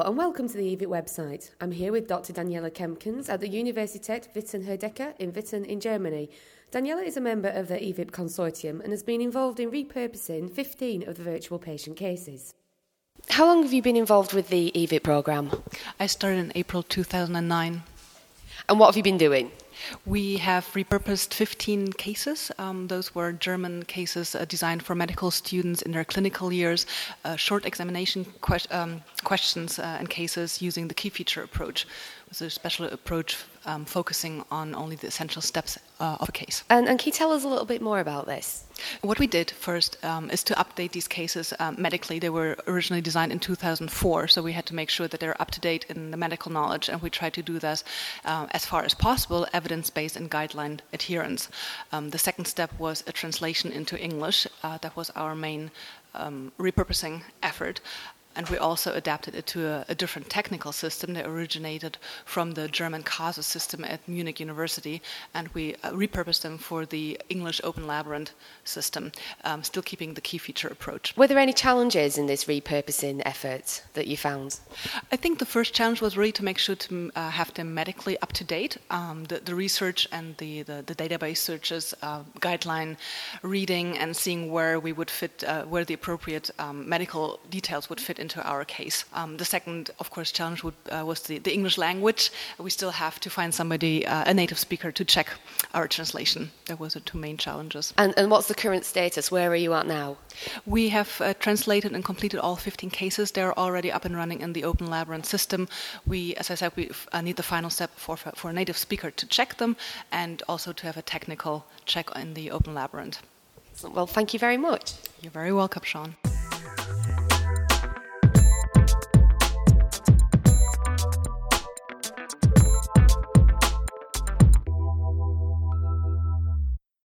and welcome to the EVIT website. I'm here with Dr. Daniela Kempkens at the Universität Witten-Herdecke in Witten in Germany. Daniela is a member of the EVIT consortium and has been involved in repurposing 15 of the virtual patient cases. How long have you been involved with the EVIT programme? I started in April 2009. And what have you been doing? We have repurposed 15 cases. Those were German cases designed for medical students in their clinical years, short examination questions and cases using the key feature approach. It was a special approach focusing on only the essential steps of a case. And can you tell us a little bit more about this? What we did first is to update these cases medically. They were originally designed in 2004, so we had to make sure that they're up to date in the medical knowledge, and we tried to do this as far as possible, evidence-based and guideline adherence. The second step was a translation into English. That was our main repurposing effort. And we also adapted it to a different technical system that originated from the German CASUS system at Munich University, and we repurposed them for the English Open Labyrinth system, still keeping the key feature approach. Were there any challenges in this repurposing effort that you found? I think the first challenge was really to make sure to have them medically up to date. The research and the database searches, guideline reading, and seeing where we would fit, where the appropriate medical details would fit into our case. The second, of course, challenge was the English language. We still have to find somebody, a native speaker, to check our translation. That was the two main challenges. And what's the current status? Where are you at now? We have translated and completed all 15 cases. They're already up and running in the Open Labyrinth system. We, as I said, we need the final step for a native speaker to check them, and also to have a technical check in the Open Labyrinth. Well, thank you very much. You're very welcome, Sean.